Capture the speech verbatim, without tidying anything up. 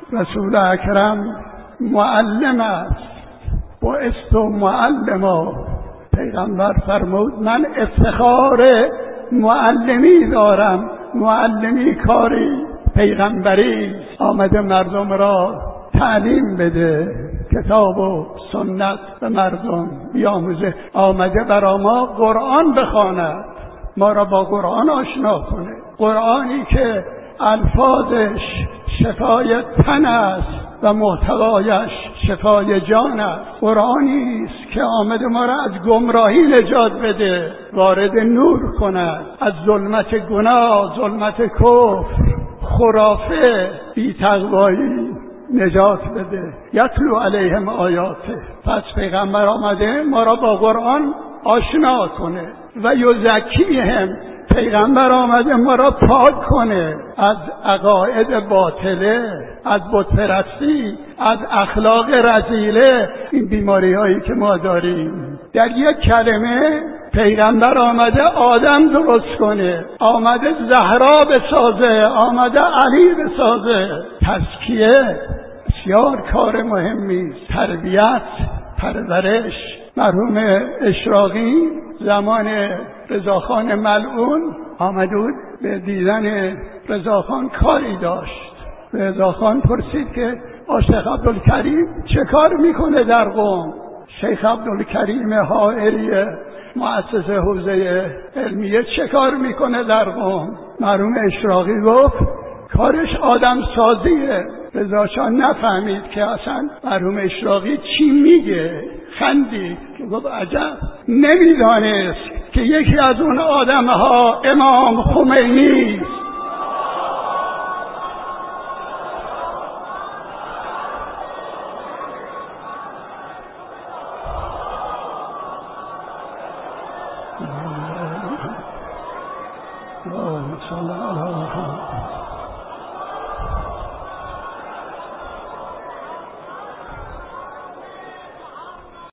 رسول اکرم معلم است، بعثت معلما. پیغمبر فرمود من افتخار معلمی دارم، معلمی کاری پیغمبری. آمده مردم را تعلیم بده، کتاب و سنت به مردم بیاموزه. آمده برا ما قرآن بخواند، ما را با قرآن آشنا کنه. قرآنی که الفاظش شفای تن است و محتوایش شفای جان است. قرآنی است که آمده ما را از گمراهی نجات بده، وارد نور کند، از ظلمت گناه، ظلمت کفر، خرافه، بی‌تقوایی نجات بده. یتلو علیهم آیاته. پس پیغمبر آمده ما را با قرآن آشنا کنه. و یزکیهم، پیغمبر آمده ما را پاک کنه از عقاید باطله، از بتپرستی، از اخلاق رذیله، این بیماری هایی که ما داریم. در یک کلمه پیغمبر آمده آدم درست کنه، آمده زهرا بسازه، آمده علی بسازه. تزکیه بسیار کار مهمی است. تربیت، پرورش. مرحوم اشراقی زمان رضاخان ملعون آمده بود به دیدن رضاخان، کاری داشت. رضاخان پرسید که شیخ عبدالکریم چه کار میکنه در قم؟ شیخ عبدالکریم حائری مؤسس حوزه علمیه چه کار میکنه در قم؟ مرحوم اشراقی گفت کارش آدم سازیه. رضاشاه نفهمید که اصلا مرحوم اشراقی چی میگه، خندید که گفت عجب، نمیدانست که یکی از اون آدمها امام خمینی است. اللهم صل علی محمد.